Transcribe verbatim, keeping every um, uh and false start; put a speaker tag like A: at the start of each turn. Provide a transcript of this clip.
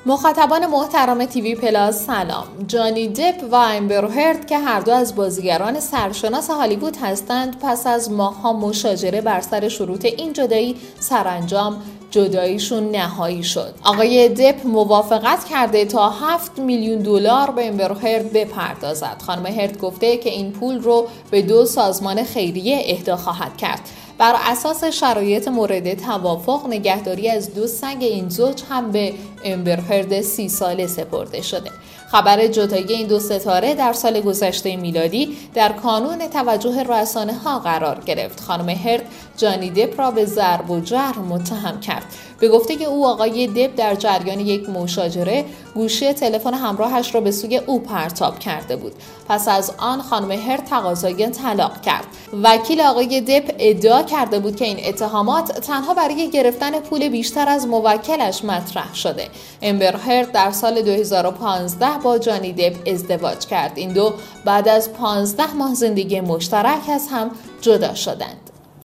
A: مخاطبان محترم تیوی پلاس سلام. جانی دپ و امبر هرد که هر دو از بازیگران سرشناس هالیوود هستند، پس از ماه‌ها مشاجره بر سر شروط این جدایی سرانجام جداییشون نهایی شد. آقای دپ موافقت کرده تا هفت میلیون دلار به امبر هرد بپردازد. خانم هرد گفته که این پول رو به دو سازمان خیریه اهدا خواهد کرد. بر اساس شرایط مورد توافق، نگهداری از دو سگ این زوج هم به امبر هرد سی ساله سپرده شده. خبر جدایی این دو ستاره در سال گذشته میلادی در کانون توجه رسانه‌ها قرار گرفت. خانم هرد جانی دپ را به ضرب و جرح متهم کرد. به گفته که او، آقای دپ در جریان یک مشاجره گوشی تلفن همراهش را به سوی او پرتاب کرده بود. پس از آن خانم هرد تقاضای طلاق کرد. وکیل آقای دپ ادعا کرده بود که این اتهامات تنها برای گرفتن پول بیشتر از موکلش مطرح شده. امبر هرد در سال دو هزار و پانزده با جانی دپ ازدواج کرد. این دو بعد از پانزده ماه زندگی مشترک از هم جدا شدند.